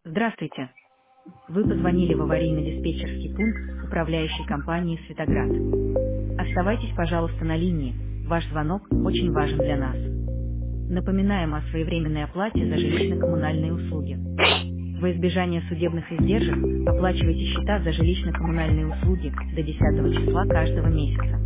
Здравствуйте. Вы позвонили в аварийно-диспетчерский пункт управляющей компании «Светоград». Оставайтесь, пожалуйста, на линии. Ваш звонок очень важен для нас. Напоминаем о своевременной оплате за жилищно-коммунальные услуги. Во избежание судебных издержек оплачивайте счета за жилищно-коммунальные услуги до 10 числа каждого месяца.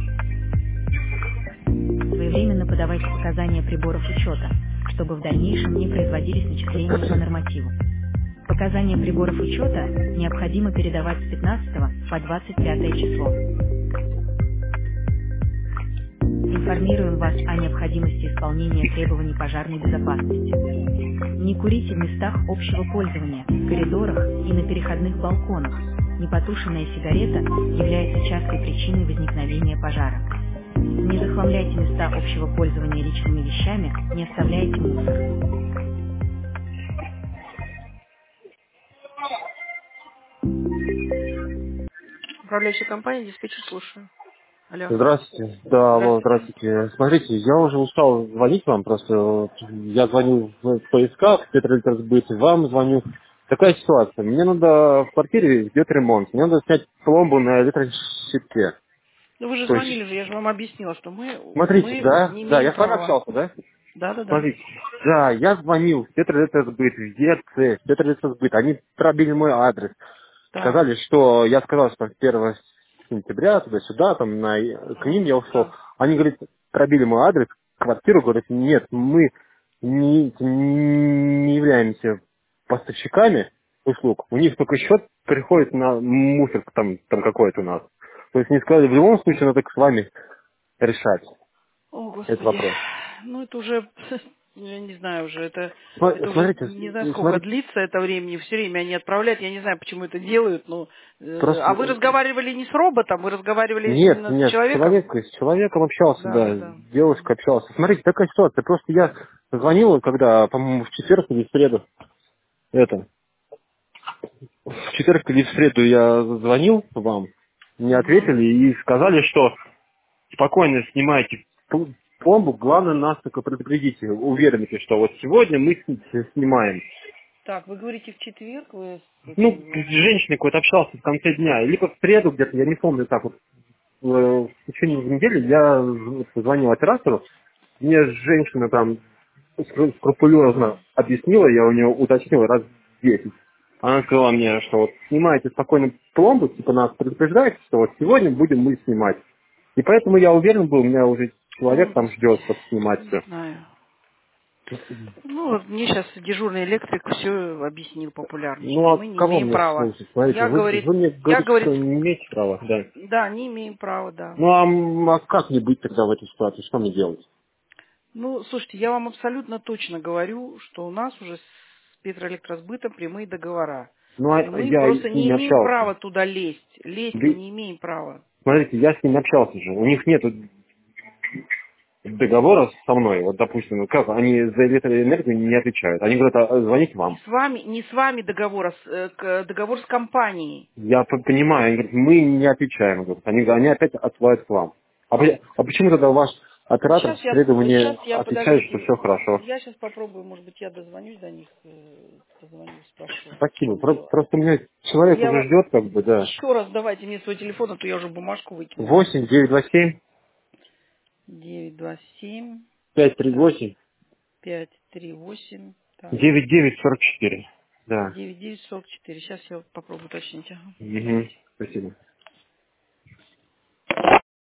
Своевременно подавайте показания приборов учета, чтобы в дальнейшем не производились начисления по нормативу. Показания приборов учета необходимо передавать с 15 по 25 число. Информируем вас о необходимости исполнения требований пожарной безопасности. Не курите в местах общего пользования, в коридорах и на переходных балконах. Непотушенная сигарета является частой причиной возникновения пожара. Не захламляйте места общего пользования личными вещами, не оставляйте мусор. Управляющая компания, диспетчер, слушаю. Алло. Здравствуйте. Да, алло, Здравствуйте. здравствуйте. Смотрите, я уже устал звонить вам, просто я звоню в поисках, в Петроэлектросбыт, вам звоню. Такая ситуация. Мне надо в квартире идет ремонт, мне надо снять пломбу на электрощитке. Ну вы же То есть, звонили же, я же вам объяснила, что мы смотрите, да, не да, имеем я с вами права. общался, да? Да. Смотрите, да, я звонил в Петроэлектросбыт, в ЕЦ, в Петроэлектросбыт, они пробили мой адрес. Так. Сказали, что я сказал, что 1 сентября туда-сюда, там к ним я ушел. Да. Они говорят, пробили мой адрес, квартиру, говорят, нет, мы не являемся поставщиками услуг. У них только счет приходит на мусор там какой-то у нас. То есть они сказали, в любом случае надо с вами решать О, этот Господи. вопрос. Ну это уже, я не знаю уже, это уже Смотрите, не знаю сколько смотрите, длится это времени, все время они отправляют, я не знаю, почему это делают, но... просто а вы разговаривали не с роботом, вы разговаривали нет, именно с нет, человеком? с человеком общался, да, Да. с девушкой общался. Смотрите, такая ситуация. Просто я звонил, когда, по-моему, в четверг или в среду, это, в четверг или в среду я звонил вам, мне Угу. ответили и сказали, что спокойно снимайте пломбу, главное нас только предупредите, уверенности, что вот сегодня мы снимаем. Так, вы говорите в четверг, вы с Ну, этим... с женщиной какой-то общался в конце дня, либо в среду где-то, я не помню, так вот, в течение недели я звонил оператору, мне женщина там скрупулезно объяснила, я у нее уточнил раз 10. Она сказала мне, что вот снимайте спокойно пломбу, типа нас предупреждайте, что вот сегодня будем мы снимать. И поэтому я уверен был, у меня уже человек Ой, там ждет, Господи, чтобы снимать не все. знаю. Ну, вот мне сейчас дежурный электрик все объяснил популярно, Ну что а мы не кого имеем мне права. слушать? Смотрите, вы мне Я, говорите, говорит, что не имеете права, да. да, не имеем права, да. Ну а как мне быть тогда в этой ситуации? Что мне делать? Ну, слушайте, я вам абсолютно точно говорю, что у нас уже с Петроэлектросбытом прямые договора. Ну а И мы я просто с не ними имеем общался. права туда лезть. Лезть мы Вы- не имеем права. Смотрите, я с ними общался же. У них нет договора со мной. Вот, допустим, ну как, они за электроэнергию не отвечают. Они говорят, звоните вам. Не с вами договор, договор с компанией. Я понимаю, они говорят, мы не отвечаем. Говорят. Они опять отсылают к вам. А почему тогда ваш оператор в среду мне отвечает, что Подождите, все хорошо? я сейчас попробую, может быть, я дозвонюсь до них, позвоню, спрошу, в Спасибо. чем дело. Просто меня человек Я уже вам ждет, как бы, да. еще раз давайте мне свой телефон, а то я уже бумажку выкинула. 8 9 2 7 927, 5 3 так, 8 538, так, 9 9 44. Да. 9944. Сейчас я попробую уточнить. Ага. Угу. Спасибо.